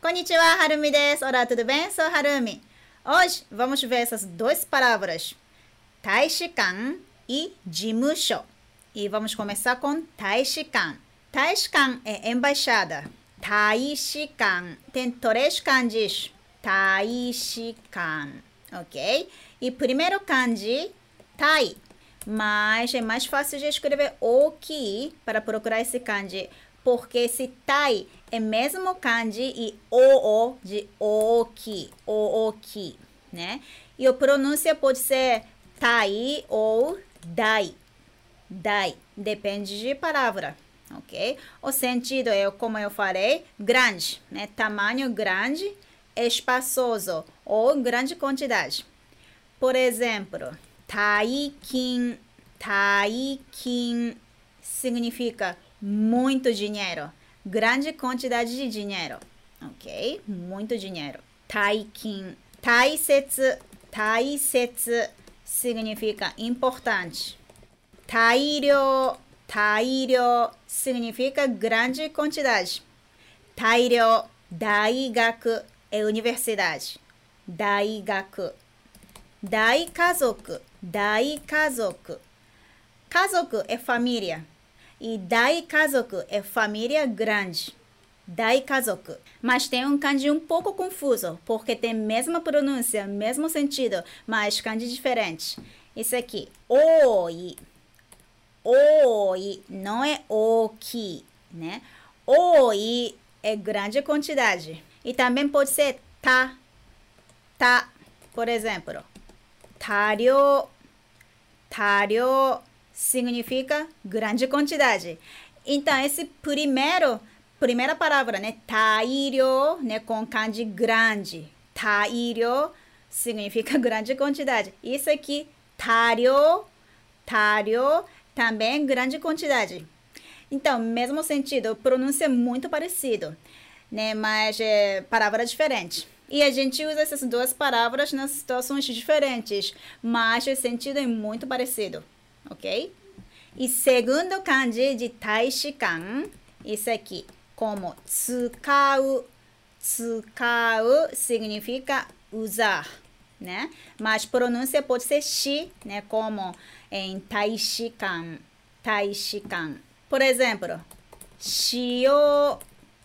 Konnichiwa, Harumi desu. Olá, tudo bem? Sou Harumi. Hoje vamos ver essas duas palavras, Taishikan e Jimusho. E vamos começar com Taishikan. Taishikan é embaixada. Taishikan tem três kanjis. Taishikan, ok? E primeiro kanji, Tai. Mas é mais fácil de escrever Oki para procurar esse kanji. Porque esse Tai é mesmo kanji e o de Oki. Oki, né? E a pronúncia pode ser Tai ou Dai. Dai. Depende de palavra, ok? O sentido é, como eu falei, grande, né? Tamanho grande, espaçoso ou grande quantidade. Por exemplo, Taikin. Taikin significa muito dinheiro, grande quantidade de dinheiro, ok? Muito dinheiro. Taikin. Taisetsu. Taisetsu significa importante. Tairyo. Tairyo significa grande quantidade. Tairyo. Daigaku é universidade. Daigaku. Daikazoku. Daikazoku. Kazoku é família. E Daikazoku é família grande. Daikazoku. Mas tem um kanji um pouco confuso, porque tem mesma pronúncia, mesmo sentido, mas kanji diferente. Isso aqui. Oi. Oi. Não é oki, né? Oi é grande quantidade. E também pode ser ta. Ta. Por exemplo. Taryo. Taryo significa grande quantidade. Então, esse primeira palavra, né? Tairyo, né? Com kanji grande. Tairyo significa grande quantidade. Isso aqui, taryo. Taryo também grande quantidade. Então, mesmo sentido, pronúncia muito parecido, né? Mas é palavra diferente. E a gente usa essas duas palavras nas situações diferentes, mas o sentido é muito parecido, ok? E segundo kanji de Taishikan, isso aqui, como tsukau. Tsukau significa usar, né? Mas pronúncia pode ser shi, né? Como em Taishikan. Taishikan. Por exemplo, shio.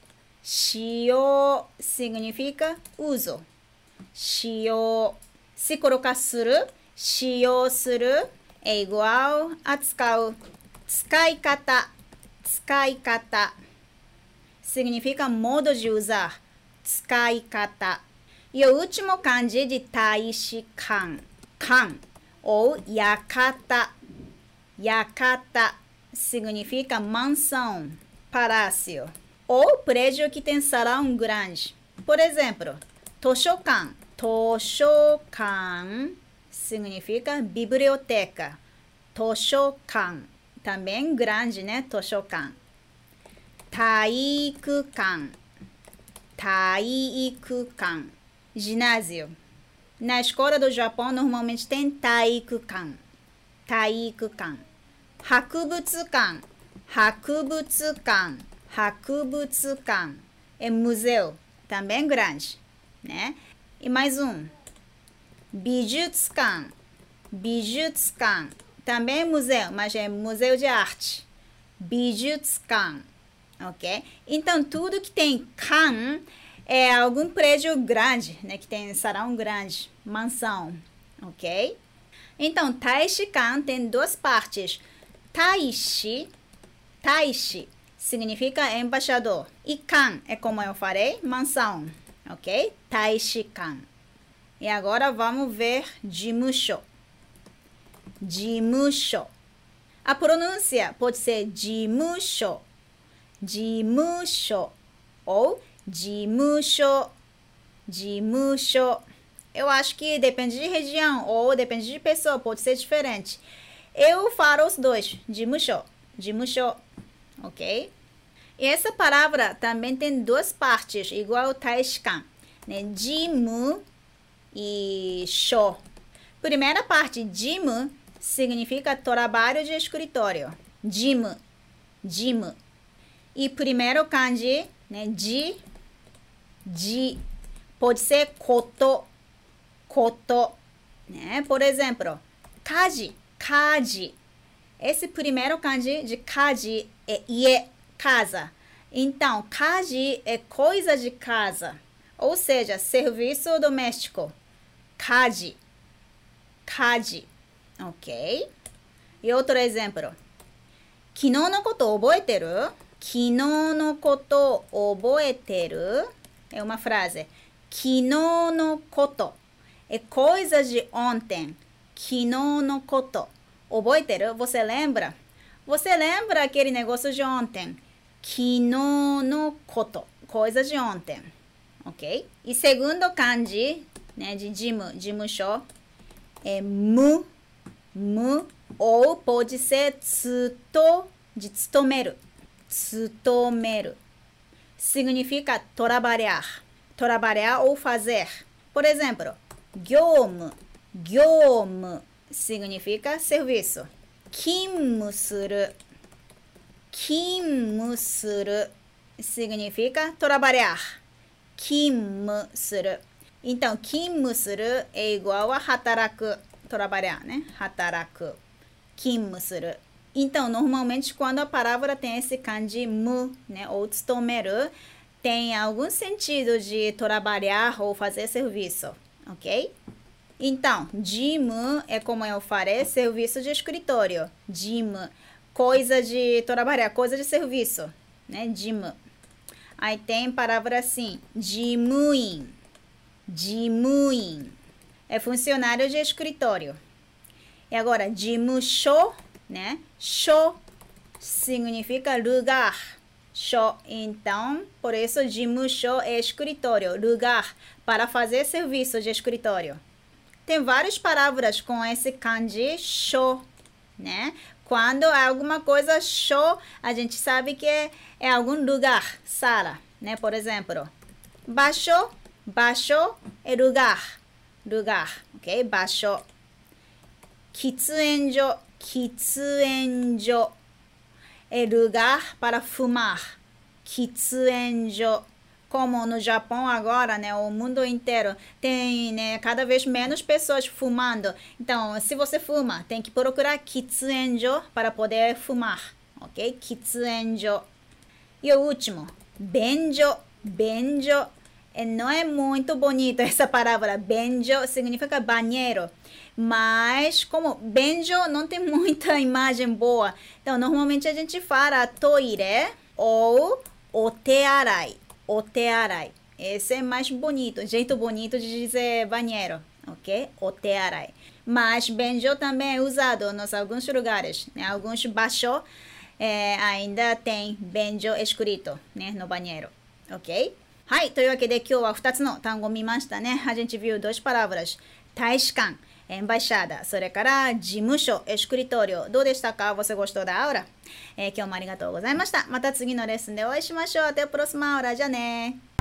Shio significa uso. Shio. Se colocar suru, shio suru é igual a tsukau. Tsukaikata. Tsukaikata significa modo de usar. Tsukaikata. E o último kanji de Taishikan. Kan ou yakata. Yakata significa mansão, palácio. Ou prédio que tem salão grande. Por exemplo, Toshokan. Toshokan significa biblioteca. Toshokan. Também grande, né? Toshokan. Taikukan. Taikukan. Ginásio. Na escola do Japão, normalmente tem Taikukan. Taikukan. Hakubutsukan. Hakubutsukan. Hakubutsukan é museu, também grande, né? E mais um, Bijutsukan. Bijutsukan também é museu, mas é museu de arte. Bijutsukan, ok? Então, tudo que tem kan é algum prédio grande, né? Que tem salão grande, mansão, ok? Então, Taishikan tem duas partes. Taishi. Taishi significa embaixador. E kan é, como eu falei, mansão, ok? Taishikan. E agora vamos ver Jimusho. Jimusho. A pronúncia pode ser Jimusho. Jimusho. Ou Jimusho. Jimusho. Eu acho que depende de região ou depende de pessoa, pode ser diferente. Eu falo os dois. Jimusho. Jimusho. Ok? E essa palavra também tem duas partes, igual o Taishikan, né? Jimu e sho. Primeira parte, jimu, significa trabalho de escritório. Jimu. Jimu. E primeiro kanji, né? Ji de. Pode ser koto, né? Por exemplo, kaji, kaji. Esse primeiro kanji de kaji é ie, casa. Então, kaji é coisa de casa. Ou seja, serviço doméstico. Kaji. Kaji. Ok? E outro exemplo. Kino no koto oboeteru? Kino no koto oboeteru? É uma frase. Kino no koto. É coisa de ontem. Kino no koto. Oboeteru? Você lembra? Você lembra aquele negócio de ontem? Kino no koto. Coisa de ontem. Ok? E segundo kanji, né, de jimusho, é mu, ou pode ser tsuto, de tsutomeru. Tsutomeru. Significa trabalhar. Trabalhar ou fazer. Por exemplo, gyomu. Gyomu significa serviço. Kinmu suru. Kinmu suru significa trabalhar. Kinmu suru. Então, kinmu suru é igual a hataraku, trabalhar, né? Hataraku. Kinmu suru. Então, normalmente, quando a palavra tem esse kanji mu, né? Ou tsutomeru, tem algum sentido de trabalhar ou fazer serviço, ok? Então, jimu é como eu falei, serviço de escritório. Jimu, coisa de trabalhar, coisa de serviço, né? Jimu. Aí tem palavra assim, jimuin. Jimuin é funcionário de escritório. E agora, jimusho, né? Sho significa lugar. Sho, então, por isso, jimusho é escritório, lugar para fazer serviço de escritório. Tem várias palavras com esse kanji sho, né? Quando é alguma coisa sho, a gente sabe que é algum lugar, sala, né? Por exemplo, basho, basho é lugar, lugar, ok? Basho. Kitsuenjo, kitsuenjo é lugar para fumar. Kitsuenjo. Como no Japão agora, né, o mundo inteiro tem, né, cada vez menos pessoas fumando. Então, se você fuma, tem que procurar kitsuenjo para poder fumar, ok? Kitsuenjo. E o último, benjo. Benjo não é muito bonito essa palavra. Benjo significa banheiro. Mas, como benjo não tem muita imagem boa, então, normalmente a gente fala toire ou otearai. Otearai. Esse é mais bonito, jeito bonito de dizer banheiro, ok? Otearai. Mas benjo também é usado nos alguns lugares, né? Alguns basho ainda tem benjo escrito, né? No banheiro, ok? はい、というわけで今日は2つの単語を見ましたね。A gente viu duas palavras. 大使館 embaixada, それから事務所 escritório. どうでしたか? Você gostou da aula? 今日もありがとうございました。また次のレッスンでお会いしましょう。Até a próxima aula. じゃあね。